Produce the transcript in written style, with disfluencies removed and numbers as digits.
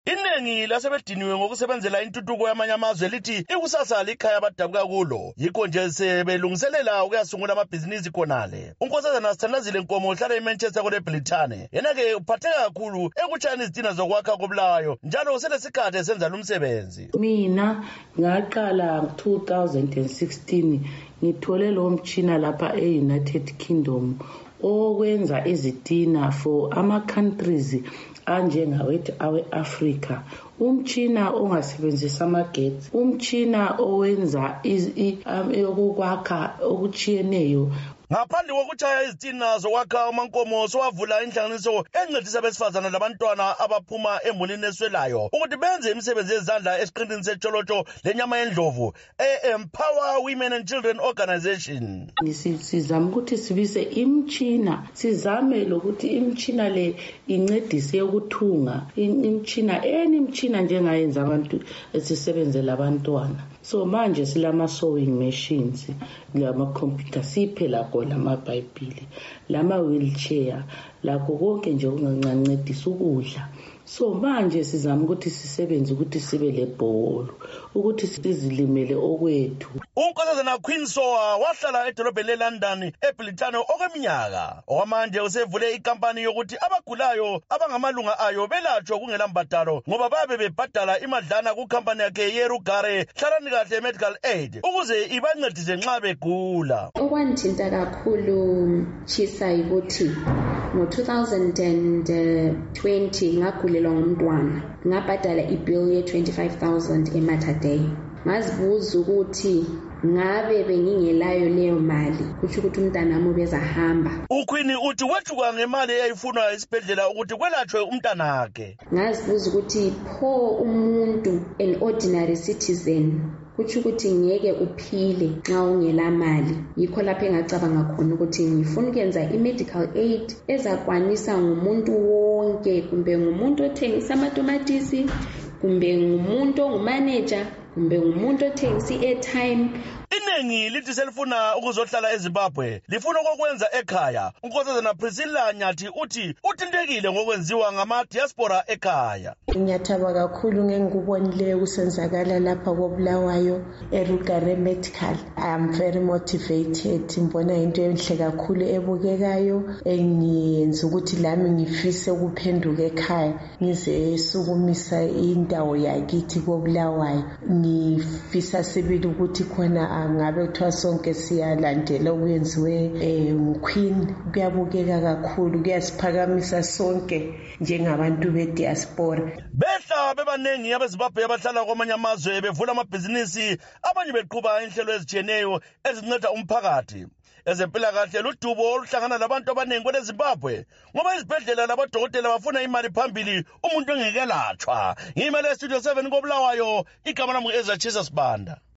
Iningi lasebediniwe ngokusebenzela intuthuko yamanye amazwe lithi ikusasa likhaya abadabuka kulo, yikho nje sebelungiselela ukuyasungula amabhizinisi khonale. Unkosazana Sithandazile Nkomo uhlala eManchester kweBrithani, yena-ke uphatheka kakhulu ekutshayeni izitina zokwakha koBulawayo, njalo selesikhathi esenza lo msebenzi. Mina ngaqala 2016 ngithole lo mtshina lapha e-United Kingdom okwenza izitina for ama-countries anjengawethu awe-Afrika. Umtshina ongasebenzisa amagetsi, umtshina owenza yokukwakha okutshiyeneyo. Ngaphandle kokutshaya izitina zokwakha, uMankomo sowavula inhlanganiso encedisa abesifazana labantwana abaphuma emulini eswelayo ukuthi benze imisebenzi yezandla esiqintini setsholotsho lenyama yendlovu e-Empower Women and Children Organization. Sizama ukuthi sibise imtshina, sizame lokuthi imtshina le incedise ukuthunga, imtshina njengayenza abantu esisebenzela abantwana. So manje silama sewing machines, lama computer, siphe lakho lamabhayibhili, lama wheelchair, lakho konke nje okungancedisa ukudla. So manje sizama ukuthi sisebenze ukuthi sibe lebholo, ukuthi sizilimele okwethu. Unkosazana Queen Soa wahlala edolobheni leLondon eBrithani okweminyaka. Okwamanje usevule ikampani yokuthi abagulayo abangamalunga ayo belatshwe kungela mbadalo ngoba babe bebhadala imadlana kukampani yakhe yeRugare Hlalani Kahle Medical Aid ukuze ibancedise nxa begula. Okwanthinta kakhulu Chisa ukuthi ngo-2020 ngagulelwa ngumntwana, ngabhadala ibill ye-25,000 eMater Dei. Ngazibuza ukuthi ngabe bengingelayo leyo mali, kusho ukuthi umntanami ubezahamba. uQueen uthi wethuka ngemali eyayifunwa esibhedlela ukuthi kwelatshwe umntanakhe. Ngazibuza ukuthi pho umuntu, an ordinary citizen, kusho ukuthi ngeke uphile nxa ungela mali. Yikho lapho engacabanga khona ukuthi ngifuna ukwenza i-medical aid ezakwanisa ngumuntu wonke, kumbe ngumuntu othengisa amatomatisi, kumbe ngumuntu ongumanager, kumbe ngumuntu othengisa i-airtime. Iningi lithi selifuna ukuzohlala eZimbabwe, lifuna okwenza ekhaya. Unkosazana Priscilla Nyathi uthi uthintekile ngokwenziwa ngama-diaspora ekhaya. Ngiyathaba kakhulu ngengikubonileyo kusenzakala lapha koBulawayo eRugare Medical. I am very motivated. Ngibona into enhle kakhulu ebukekayo engiyenza ukuthi lami ngifise ukuphenduka ekhaya ngizesukumisa indawo yakithi koBulawayo. Ngifisa sibili ukuthi khona ngabe kuthiwa sonke siyalandela okwenziwe nguQueen. Kuyabukeka kakhulu, kuyasiphakamisa sonke njengabantu bediaspora. Behla bebanengi abeZimbabwe abahlala kwamanye amazwe bevula amabhizinisi, abanye beqhuba inhlelo ezitshiyeneyo ezinceda umphakathi. Ezempilakahle ludubo oluhlangana labantu abanengi kweleZimbabwe ngoba izibhedlela labodokotela bafuna imali phambili umuntu engeke latshwa. Ngimele eStudio 7 koBulawayo, igama lami Ezra Chisa Sibanda.